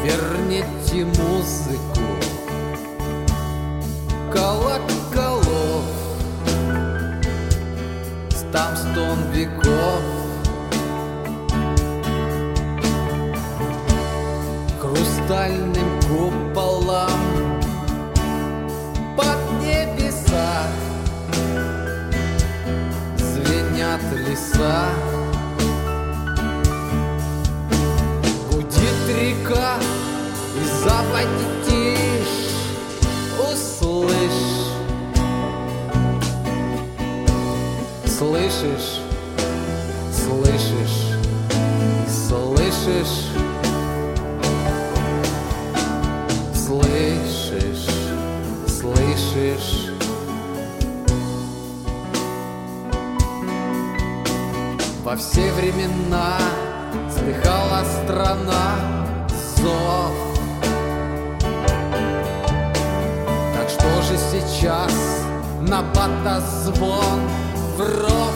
Верните музыку колоколов, там стон веков, хрустальным куполам под небеса звенят леса. Гудит река и западни тишь, услышь, слышишь, слышишь, слышишь, слышишь, слышишь. Во все времена слыхала страна зов. Так что же сейчас на батазвон в ров?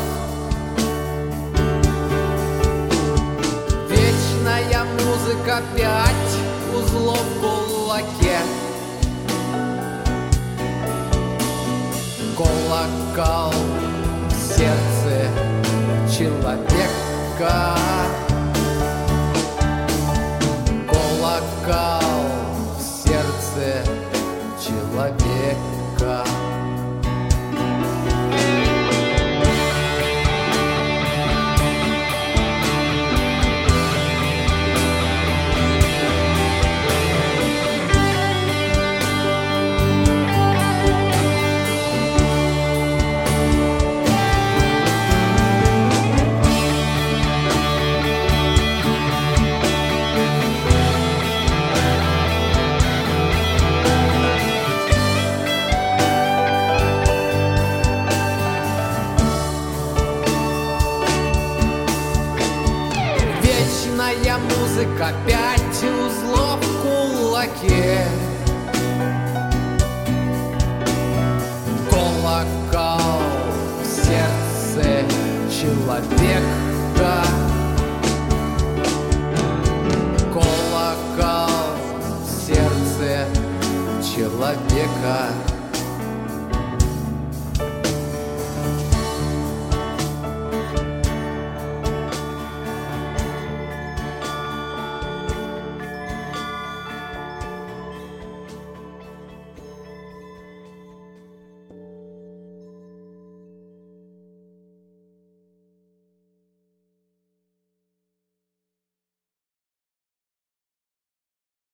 Вечная музыка, 5 узлов в кулаке. Колокол в сердце человека. Колокол в сердце человека. Вечная музыка, 5 узлов в кулаке. Колокол в сердце человека. Колокол в сердце человека.